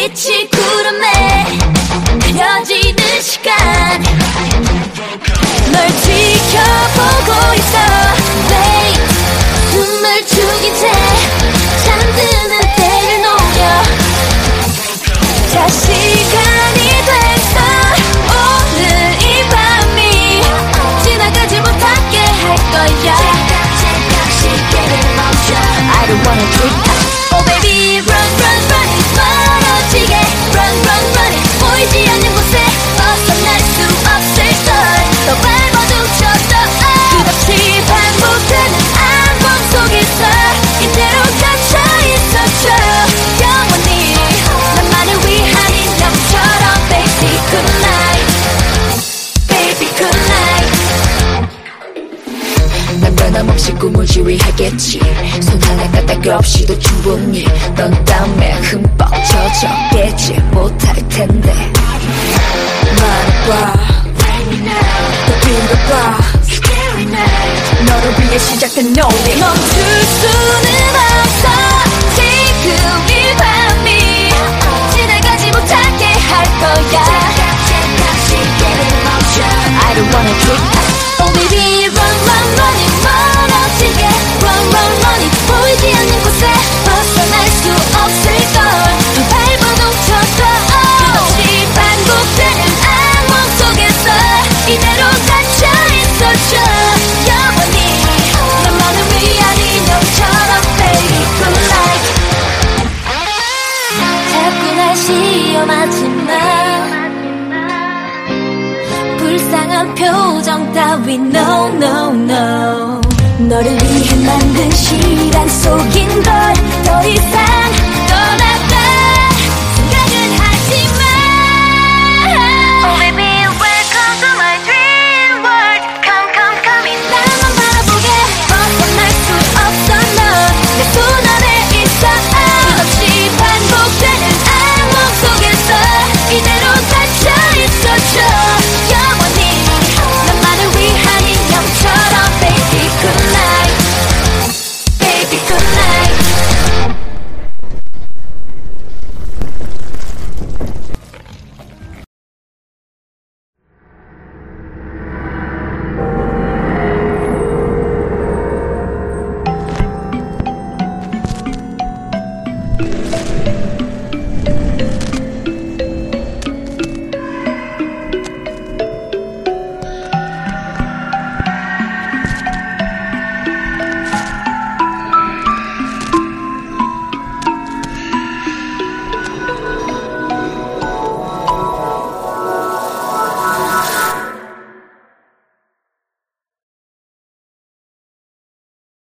빛이 구름에 그려지는 시간 널 지켜보고 있어 babe 눈물 죽인 채 잠드는 때를 노려 자 시간이 됐어 오늘 이 밤이 지나가지 못하게 할 거야 시계를 멈춰 I don't wanna drink Oh baby run run run 멀어지게 run run run 보이지 않는 곳에 벗어날 수 없을걸 더 밟아도 쳤어 끝없이 반복되는 악몽 속에서 이대로 갇혀있었죠 영원히 나만을 위한 인형처럼 baby good night baby good night 난 변함없이 꿈을 지휘하겠지 손 하나 까딱 없이도 충분히 넌 땀에 흠뻑 젖어 깨지 못할 텐데 말해봐 더 빈도봐 너를 위해 시작된 노래 멈출 수는 없어 지금 이 밤이 지나가지 못하게 할 거야 I don't wanna drink Oh baby run run running 멀어지게 run run running 보이지 않는 곳에 벗어날 수 없을걸 더 밟아도 쳤어 끝없이 반복되는 악몽 속에서 이대로 갇혀있었죠 영원히 너만을 위한 인형처럼 baby good night 자꾸 날 시험하지마 불쌍한 표정 따위 no no no 너를 위해 만든 시간 속인 걸 더 이상